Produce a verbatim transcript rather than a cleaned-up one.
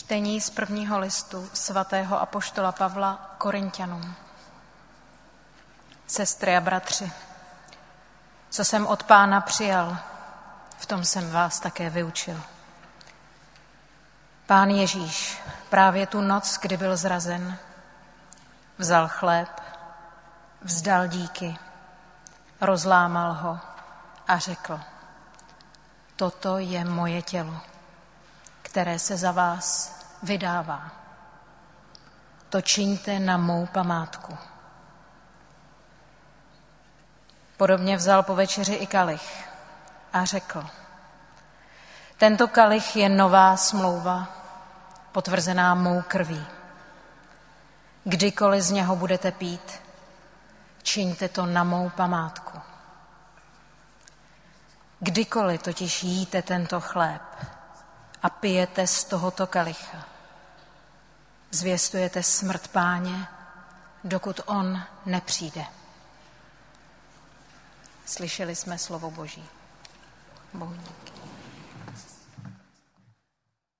Čtení z prvního listu svatého apoštola Pavla Korinťanům. Sestry a bratři, co jsem od Pána přijal, v tom jsem vás také vyučil. Pán Ježíš právě tu noc, kdy byl zrazen, vzal chléb, vzdal díky, rozlámal ho a řekl: toto je moje tělo, které se za vás vydává. To čiňte na mou památku. Podobně vzal po večeři i kalich a řekl: tento kalich je nová smlouva, potvrzená mou krví. Kdykoliv z něho budete pít, čiňte to na mou památku. Kdykoliv totiž jíte tento chléb a pijete z tohoto kalicha, zvěstujete smrt Páně, dokud on nepřijde. Slyšeli jsme slovo Boží. Bohu díky.